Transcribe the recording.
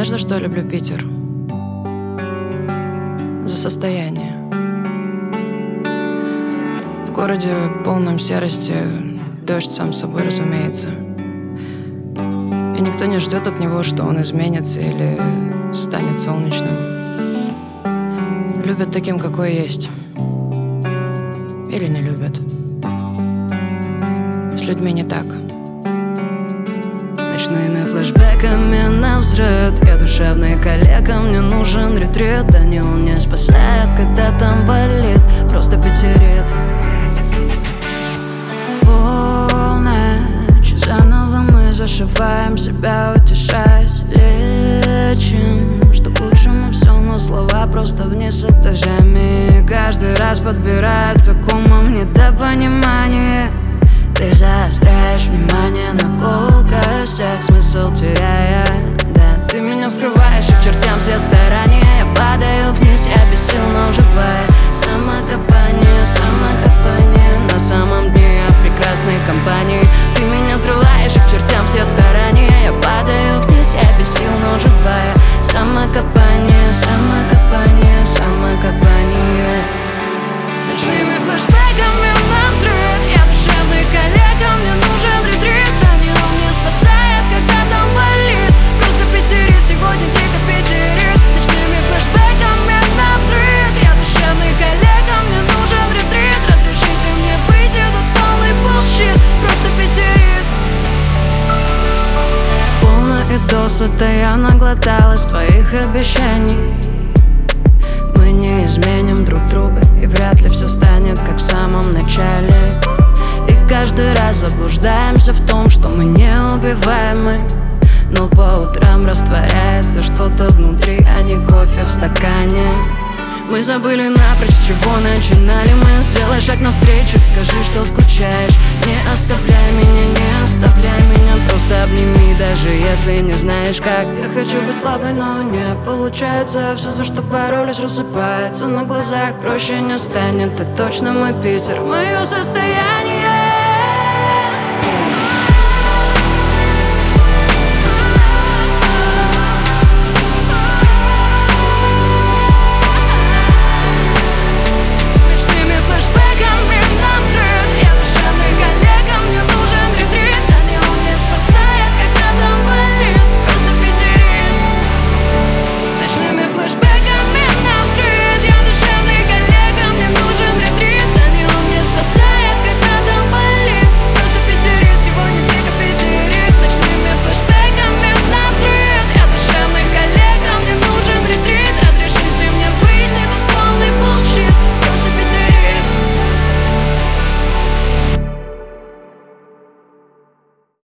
Знаешь, за что я люблю Питер? За состояние. В городе полном серости дождь сам собой разумеется. И никто не ждет от него, что он изменится или станет солнечным. Любят таким, какой есть. Или не любят. С людьми не так. Ночными флешбэками на взрыв. Я душевный коллега, мне нужен ретрит. Да не, он не спасает, когда там болит, просто пятерит. Полночь, заново мы зашиваем себя, утешаясь, лечим, что к лучшему все, но слова просто вниз этажами. И каждый раз подбирается к умам недопонимание. Ты заостряешь внимание на колкостях, смысл теряя, да. Ты меня вскрываешь и к чертям все старания. Я падаю вниз, я без сил, но живая. Самокопание, самокопание. На самом дне я в прекрасной компании. Ты меня взрываешь и к чертям все старания. Я падаю вниз, я без сил, но живая. Самокопание, самокопание, самокопание. Ночными флешбэками на взрыв. Я душевный коллега, мне нужен ретрит. Да не, он не спасает, когда там болит, просто пятерит, сегодня дико пятерит. Ночными флешбэками на взрыв. Я душевный коллега, мне нужен ретрит. Разрешите мне выйти, тут полный bullshit, просто пятерит. Полно и досыта я наглоталась твоих обещаний. Мы не изменим друг друга, и вряд ли все станет как в самом начале. И каждый раз заблуждаемся в том, что мы неубиваемы. Но по утрам растворяется что-то внутри, а не кофе в стакане. Мы забыли напрочь, с чего начинали мы. Сделай шаг навстречу, скажи, что скучаешь. Не оставляй меня, не оставляй меня. Просто обними, даже если не знаешь как. Я хочу быть слабой, но не получается. Все, за что боролись, рассыпается на глазах. Проще не станет, ты точно мой Питер, мое состояние.